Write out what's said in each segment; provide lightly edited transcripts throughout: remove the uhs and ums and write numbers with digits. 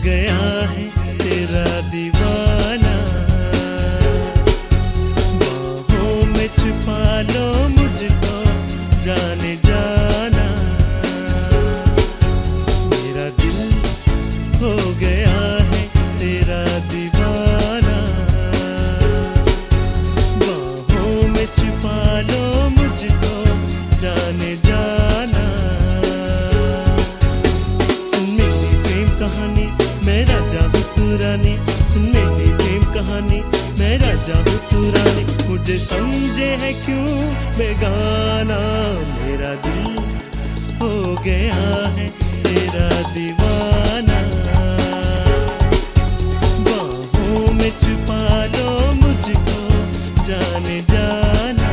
गया है तेरा दीवाना। बाहों में छुपा लो मुझको जाने जाना। मेरा दिल हो गया है तेरा दीवाना। बाहों में छुपा लो मुझको जाने जाना। सुन मेरी प्रेम कहानी मैं राजा हूँ तू रानी। सुन मेरी प्रेम कहानी मैं राजा हूँ तू रानी। मुझे समझे है क्यों बेगाना। मेरा दिल हो गया है तेरा दीवाना। बाहों में छुपा लो मुझको जाने जाना।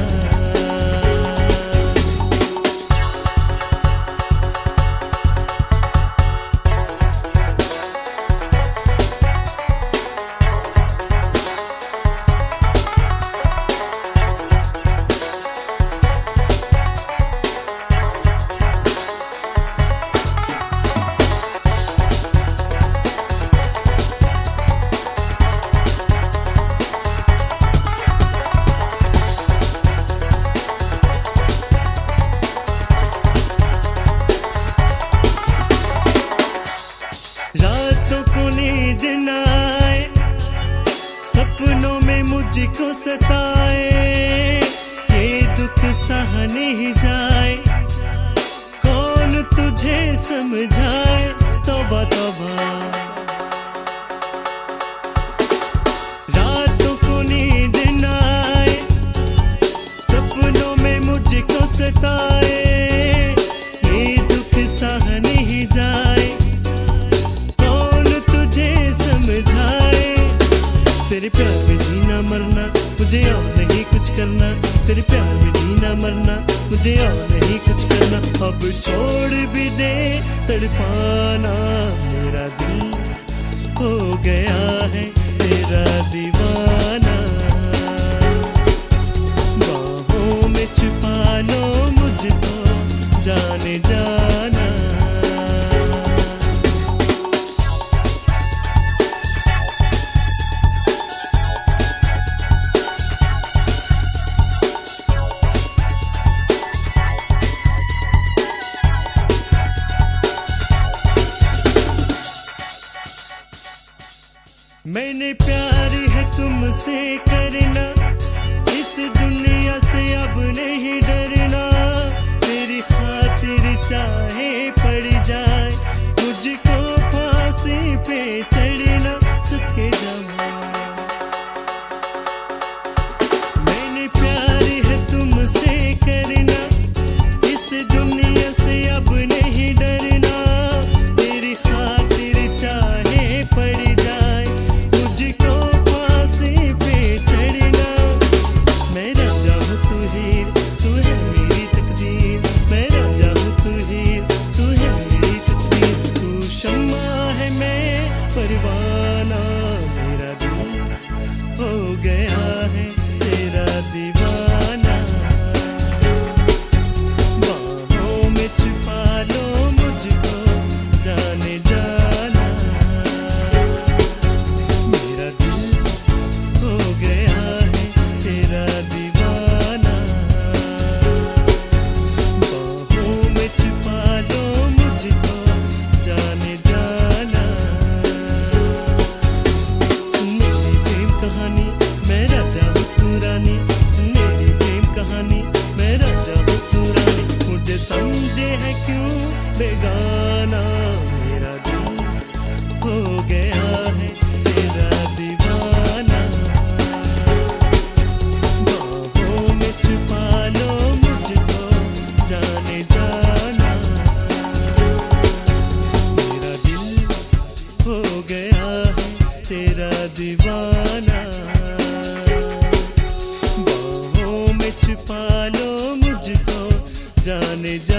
रातों को नींद न आए, सपनों में मुझको सताए। ये दुख सह नहीं जाए, कौन तुझे समझाए। तौबा तौबा। रातों को नींद न आए, सपनों में मुझको सताए। ये दुख सह नहीं जाए, तेरे प्यार में जीना मरना मुझे और नहीं कुछ करना। तेरे प्यार में जीना मरना मुझे और नहीं कुछ करना। अब छोड़ भी दे तड़पाना। मेरा दिल हो गया है तेरा दीवाना। बाहों में छुपा लो मुझको जाने जाना। मैंने प्यार है तुमसे करना, इस दुनिया से अब नहीं डरना। तेरी खातिर चाहे पड़ जाए, मुझको फांसी पे चढ़ना सके जमा। मैंने प्यार है तुमसे करना, इस दुनिया से अब नहीं डरना। तेरी खातिर चाहे पड़ जाए, मुझको फांसी पे चढ़ना। मैं राजा हूँ तू हीर, तू है मेरी तकदीर। मैं राजा हूँ तू हीर, तू है मेरी तकदीर। तू शम्मा है मैं परवाना। मेरा दिल हो गया है तेरा दीवाना। बाहों में छुपा लो मुझको जाने जाना। मेरा दिल हो गया है तेरा दीवाना। बाहों में छुपा लो मुझको जाने जाना। सुन मेरी प्रेम कहानी मैं राजा हूँ तू रानी। सुन मेरी प्रेम कहानी मैं राजा हूँ तू रानी। मुझे समझे है क्यों बेगाना। मेरा दिल हो गया है तेरा दीवाना। बाहों में छुपा लो मुझको जाने जाना। मेरा दिल हो गया है तेरा दीवाना। बाहों में छुपा लो मुझको जाने जाना।